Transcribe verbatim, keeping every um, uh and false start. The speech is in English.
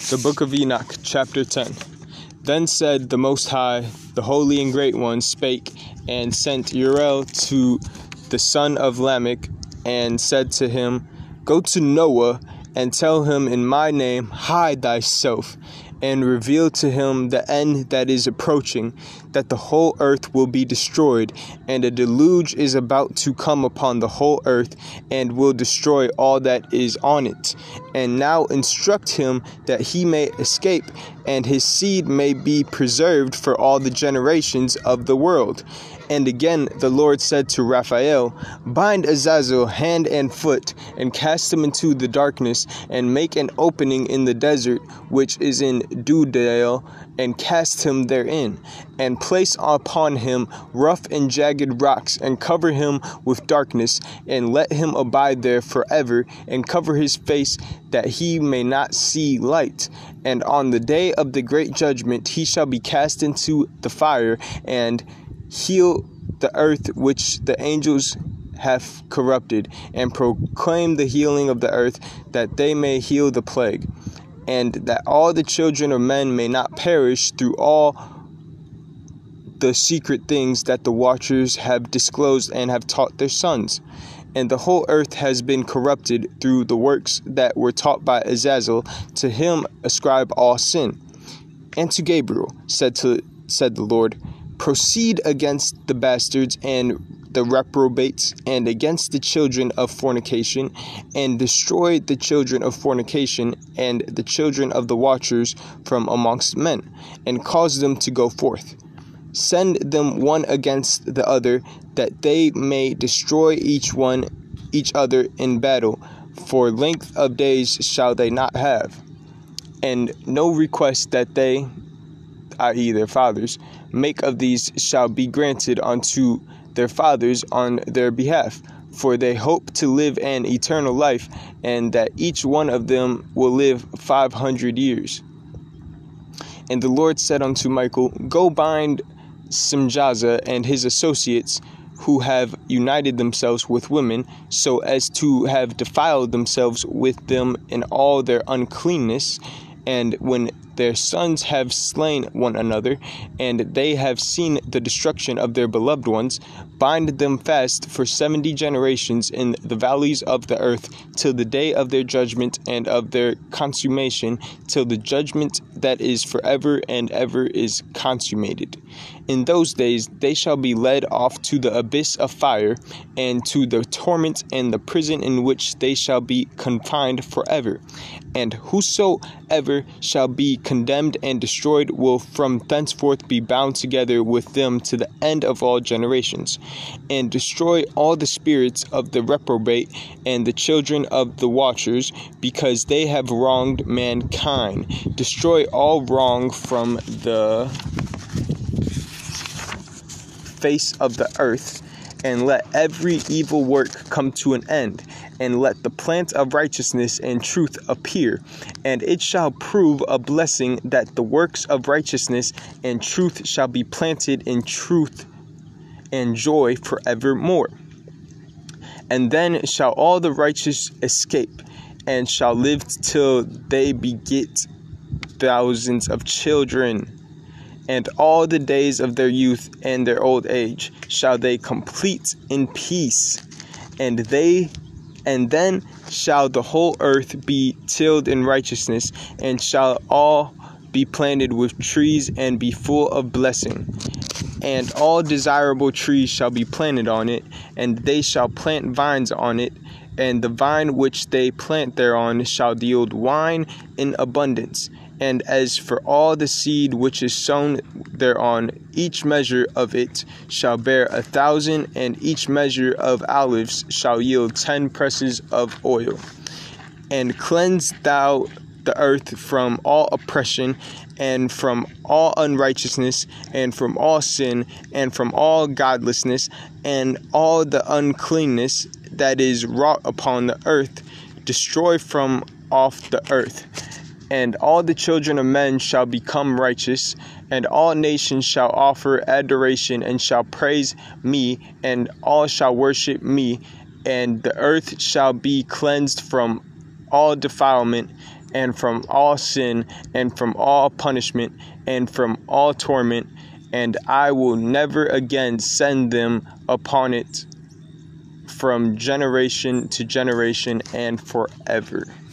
The Book of Enoch, chapter ten. Then said the Most High, the Holy and Great One, spake, and sent Uriel to the son of Lamech, and said to him, Go to Noah, and tell him in my name, hide thyself, and reveal to him the end that is approaching, that the whole earth will be destroyed, and a deluge is about to come upon the whole earth, and will destroy all that is on it. And now instruct him that he may escape, and his seed may be preserved for all the generations of the world. And again the Lord said to Raphael, Bind Azazel hand and foot, and cast him into the darkness, and make an opening in the desert, which is in Dudale, and cast him therein, and place upon him rough and jagged rocks, and cover him with darkness, and let him abide there forever, and cover his face, that he may not see light. And on the day of the great judgment he shall be cast into the fire, and heal the earth which the angels have corrupted, and proclaim the healing of the earth, that they may heal the plague, and that all the children of men may not perish through all the secret things that the watchers have disclosed and have taught their sons. And the whole earth has been corrupted through the works that were taught by Azazel. To him ascribe all sin. And to Gabriel said to said the Lord, Proceed against the bastards and the reprobates, and against the children of fornication, and destroy the children of fornication and the children of the watchers from amongst men, and cause them to go forth. Send them one against the other, that they may destroy each one each other in battle, for length of days shall they not have. And no request that they, that is their fathers, make of these shall be granted unto their fathers on their behalf, for they hope to live an eternal life, and that each one of them will live five hundred years. And the Lord said unto Michael, Go bind Simjaza and his associates, who have united themselves with women, so as to have defiled themselves with them in all their uncleanness, and when their sons have slain one another, and they have seen the destruction of their beloved ones, bind them fast for seventy generations in the valleys of the earth, till the day of their judgment and of their consummation, till the judgment that is forever and ever is consummated. In those days they shall be led off to the abyss of fire, and to the torment and the prison in which they shall be confined forever. And whosoever shall be condemned and destroyed will from thenceforth be bound together with them to the end of all generations. And destroy all the spirits of the reprobate and the children of the watchers, because they have wronged mankind. Destroy all wrong from the face of the earth, and let every evil work come to an end, and let the plant of righteousness and truth appear. And it shall prove a blessing that the works of righteousness and truth shall be planted in truth and joy forevermore. And then shall all the righteous escape, and shall live till they beget thousands of children. And all the days of their youth and their old age shall they complete in peace. And they and then shall the whole earth be tilled in righteousness, and shall all be planted with trees, and be full of blessing. And all desirable trees shall be planted on it, and they shall plant vines on it, and the vine which they plant thereon shall yield wine in abundance. And as for all the seed which is sown thereon, each measure of it shall bear a thousand, and each measure of olives shall yield ten presses of oil. And cleanse thou the earth from all oppression, and from all unrighteousness, and from all sin, and from all godlessness, and all the uncleanness that is wrought upon the earth, destroy from off the earth. And all the children of men shall become righteous, and all nations shall offer adoration, and shall praise me, and all shall worship me, and the earth shall be cleansed from all defilement, and from all sin, and from all punishment, and from all torment, and I will never again send them upon it from generation to generation and forever.